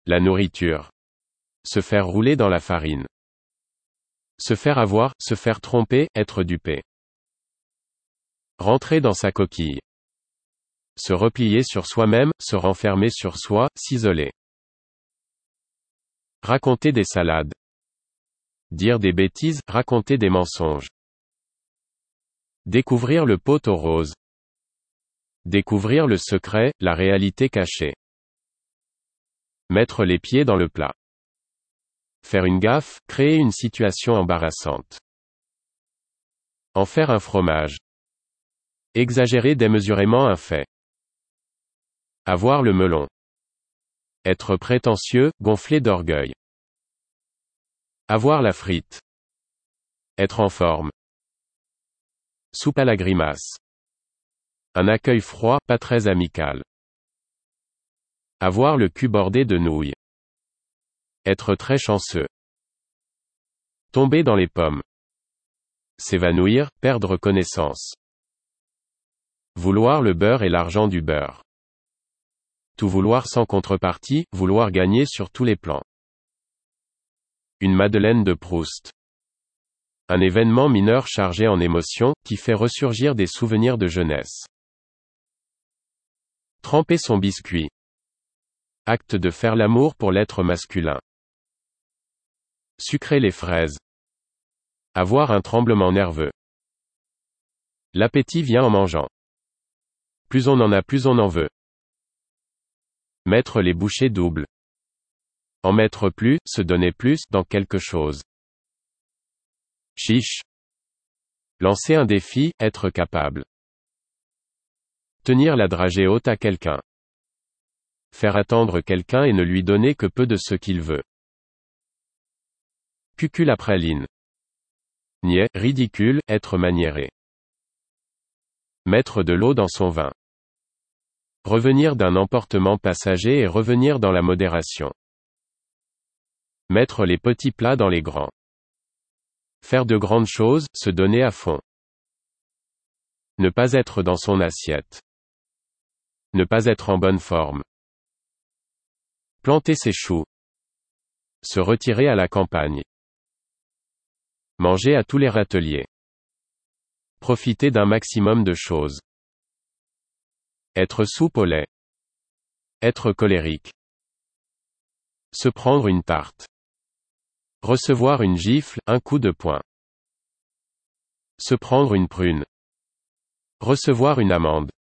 La nourriture. Se faire rouler dans la farine. Se faire avoir, se faire tromper, être dupé. Rentrer dans sa coquille. Se replier sur soi-même, se renfermer sur soi, s'isoler. Raconter des salades. Dire des bêtises, raconter des mensonges. Découvrir le pot aux roses. Découvrir le secret, la réalité cachée. Mettre les pieds dans le plat. Faire une gaffe, créer une situation embarrassante. En faire un fromage. Exagérer démesurément un fait. Avoir le melon. Être prétentieux, gonflé d'orgueil. Avoir la frite. Être en forme. Soupe à la grimace. Un accueil froid, pas très amical. Avoir le cul bordé de nouilles. Être très chanceux. Tomber dans les pommes. S'évanouir, perdre connaissance. Vouloir le beurre et l'argent du beurre. Tout vouloir sans contrepartie, vouloir gagner sur tous les plans. Une Madeleine de Proust. Un événement mineur chargé en émotions, qui fait ressurgir des souvenirs de jeunesse. Tremper son biscuit. Acte de faire l'amour pour l'être masculin. Sucrer les fraises. Avoir un tremblement nerveux. L'appétit vient en mangeant. Plus on en a, plus on en veut. Mettre les bouchées doubles. En mettre plus, se donner plus, dans quelque chose. Chiche. Lancer un défi, être capable. Tenir la dragée haute à quelqu'un. Faire attendre quelqu'un et ne lui donner que peu de ce qu'il veut. Cuculapraline. Niais, ridicule, être maniéré. Mettre de l'eau dans son vin. Revenir d'un emportement passager et revenir dans la modération. Mettre les petits plats dans les grands. Faire de grandes choses, se donner à fond. Ne pas être dans son assiette. Ne pas être en bonne forme. Planter ses choux. Se retirer à la campagne. Manger à tous les râteliers. Profiter d'un maximum de choses. Être soupe au lait. Être colérique. Se prendre une tarte. Recevoir une gifle, un coup de poing. Se prendre une prune. Recevoir une amende.